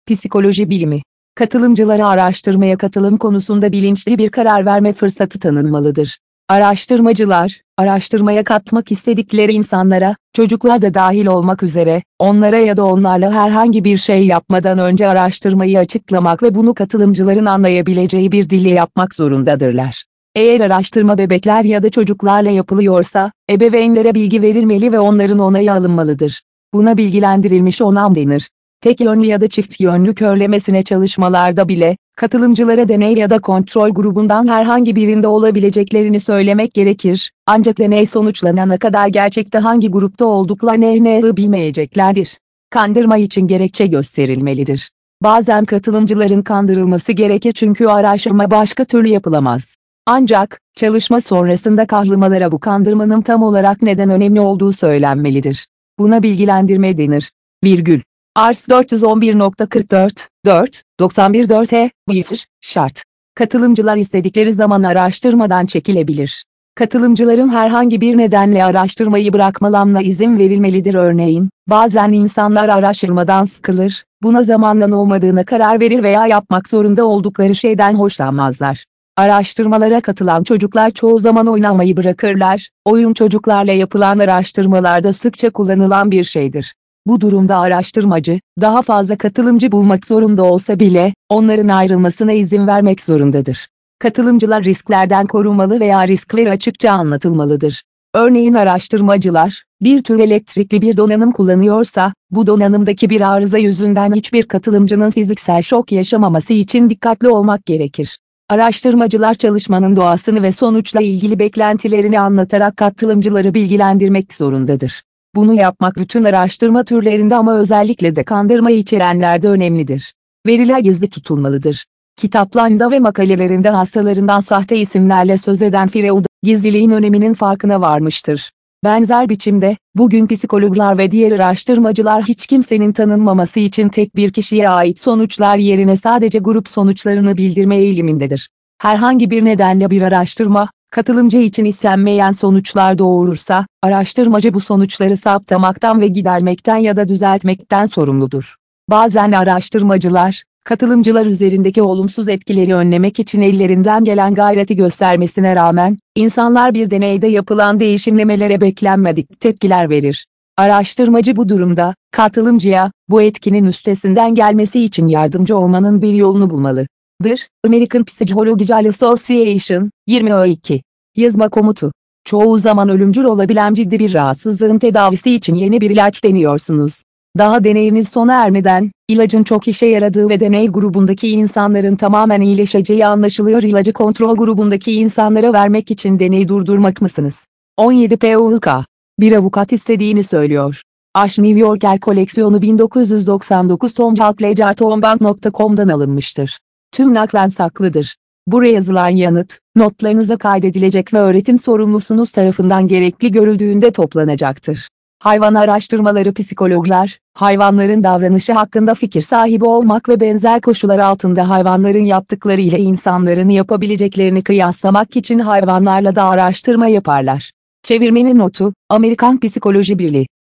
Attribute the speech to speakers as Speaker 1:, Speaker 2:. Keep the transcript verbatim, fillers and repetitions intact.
Speaker 1: Psikoloji bilimi. Katılımcılara araştırmaya katılım konusunda bilinçli bir karar verme fırsatı tanınmalıdır. Araştırmacılar, araştırmaya katmak istedikleri insanlara, çocuklar da dahil olmak üzere, onlara ya da onlarla herhangi bir şey yapmadan önce araştırmayı açıklamak ve bunu katılımcıların anlayabileceği bir dille yapmak zorundadırlar. Eğer araştırma bebekler ya da çocuklarla yapılıyorsa, ebeveynlere bilgi verilmeli ve onların onayı alınmalıdır. Buna bilgilendirilmiş onam denir. Tek yönlü ya da çift yönlü körlemesine çalışmalarda bile, katılımcılara deney ya da kontrol grubundan herhangi birinde olabileceklerini söylemek gerekir, ancak deney sonuçlanana kadar gerçekte hangi grupta olduklarını bilmeyeceklerdir. Kandırma için gerekçe gösterilmelidir. Bazen katılımcıların kandırılması gerekir çünkü araştırma başka türlü yapılamaz. Ancak, çalışma sonrasında kahramalara bu kandırmanın tam olarak neden önemli olduğu söylenmelidir. Buna bilgilendirme denir. Virgül. Ars dört yüz on bir nokta kırk dört, dört, doksan bir dört e, bir, şart. Katılımcılar istedikleri zaman araştırmadan çekilebilir. Katılımcıların herhangi bir nedenle araştırmayı bırakmalarına izin verilmelidir. Örneğin, bazen insanlar araştırmadan sıkılır, buna zamanla olmadığına karar verir veya yapmak zorunda oldukları şeyden hoşlanmazlar. Araştırmalara katılan çocuklar çoğu zaman oynamayı bırakırlar, oyun çocuklarla yapılan araştırmalarda sıkça kullanılan bir şeydir. Bu durumda araştırmacı, daha fazla katılımcı bulmak zorunda olsa bile, onların ayrılmasına izin vermek zorundadır. Katılımcılar risklerden korunmalı veya riskler açıkça anlatılmalıdır. Örneğin araştırmacılar, bir tür elektrikli bir donanım kullanıyorsa, bu donanımdaki bir arıza yüzünden hiçbir katılımcının fiziksel şok yaşamaması için dikkatli olmak gerekir. Araştırmacılar çalışmanın doğasını ve sonuçla ilgili beklentilerini anlatarak katılımcıları bilgilendirmek zorundadır. Bunu yapmak bütün araştırma türlerinde ama özellikle de kandırma içerenlerde önemlidir. Veriler gizli tutulmalıdır. Kitaplarında ve makalelerinde hastalarından sahte isimlerle söz eden Freud, gizliliğin öneminin farkına varmıştır. Benzer biçimde, bugün psikologlar ve diğer araştırmacılar hiç kimsenin tanınmaması için tek bir kişiye ait sonuçlar yerine sadece grup sonuçlarını bildirme eğilimindedir. Herhangi bir nedenle bir araştırma, katılımcı için istenmeyen sonuçlar doğurursa, araştırmacı bu sonuçları saptamaktan ve gidermekten ya da düzeltmekten sorumludur. Bazen araştırmacılar, katılımcılar üzerindeki olumsuz etkileri önlemek için ellerinden gelen gayreti göstermesine rağmen, insanlar bir deneyde yapılan değişimlemelere beklenmedik tepkiler verir. Araştırmacı bu durumda, katılımcıya, bu etkinin üstesinden gelmesi için yardımcı olmanın bir yolunu bulmalıdır. American Psychological Association, yirmi iki. Yazma komutu. Çoğu zaman ölümcül olabilen ciddi bir rahatsızlığın tedavisi için yeni bir ilaç deniyorsunuz. Daha deneyiniz sona ermeden, ilacın çok işe yaradığı ve deney grubundaki insanların tamamen iyileşeceği anlaşılıyor. İlacı kontrol grubundaki insanlara vermek için deneyi durdurmak mısınız? on yedi P U L K. Bir avukat istediğini söylüyor. Aş New Yorker koleksiyonu bin dokuz yüz doksan dokuz Tom Ledger Tombank nokta com'dan alınmıştır. Tüm naklen saklıdır. Buraya yazılan yanıt, notlarınıza kaydedilecek ve öğretim sorumlusunuz tarafından gerekli görüldüğünde toplanacaktır. Hayvan araştırmaları. Psikologlar, hayvanların davranışı hakkında fikir sahibi olmak ve benzer koşullar altında hayvanların yaptıkları ile insanların yapabileceklerini kıyaslamak için hayvanlarla da araştırma yaparlar. Çevirmenin notu, Amerikan Psikoloji Birliği.